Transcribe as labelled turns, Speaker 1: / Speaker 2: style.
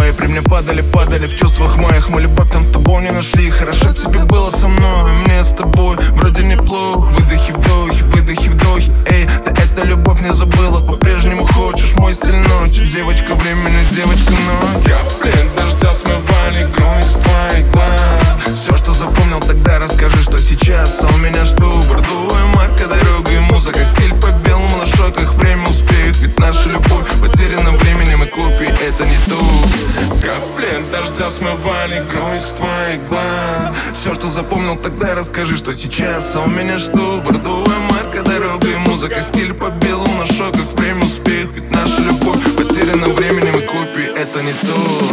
Speaker 1: порой при мне падали в чувствах моих. Мы любовь там с тобой не нашли. Хорошо тебе было со мной, мне с тобой вроде неплохо. Выдохи, вдохи, выдохи, вдохи. Эй, ты эту любовь не забыла, по-прежнему хочешь мой стиль ночи. Девочка времени, девочка ночь. Капли дождя смывали грусть твоих глаз. Все, что запомнил тогда, расскажи, что сейчас. А у меня что? Бордовая марка, дорога и музыка. Стиль по белому на шоках, время успеет. Ведь наша любовь потеряна временем и копии, это не то. Капли дождя смывали грусть твоих глаз. Все, что запомнил тогда, расскажи, что сейчас. А у меня что? Бордовая марка, дорога и музыка. Стиль по белому на шоках, время успех. Ведь наша любовь потеряна временем и копии, это не то.